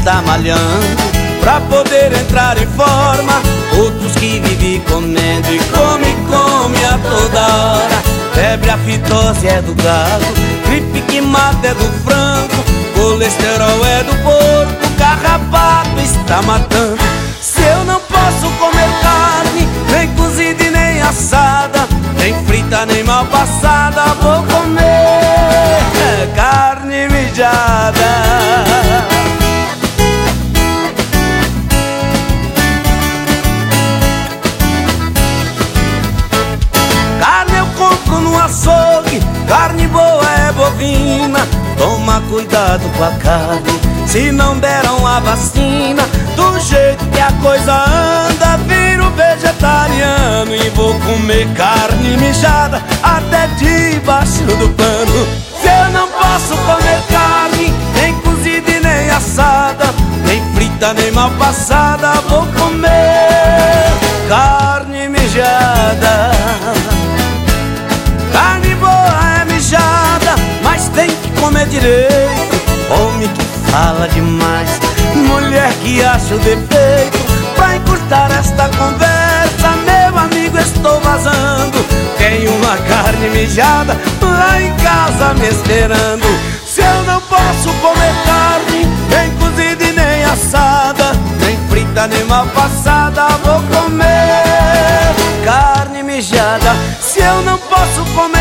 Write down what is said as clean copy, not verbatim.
tá malhando pra poder entrar em forma. Outros que vivem comendo e come a toda hora. Febre, a fitose é do gado, gripe que mata é do frango, colesterol é do porco, carrapato está matando. Se eu não posso comer carne, nem cozida e nem assada, nem frita nem mal passada, vou comer carne mijada. Carne eu compro no açougue, carne boa é bovina. Toma cuidado com a carne, se não deram a vacina. Do jeito que a coisa anda, viro vegetariano e vou comer carne mijada até debaixo do pano. Se eu não posso comer carne, nem cozida e nem assada, nem frita nem mal passada, vou comer carne mijada. Carne boa é mijada, mas tem que comer direito. Homem que fala demais, mulher que acha o defeito. Pra encurtar esta conversa, meu amigo, estou vazando. Tenho uma carne mijada lá em casa me esperando. Se eu não posso comer carne, nem cozida e nem assada, nem frita nem mal passada, vou comer carne mijada. Se eu não posso comer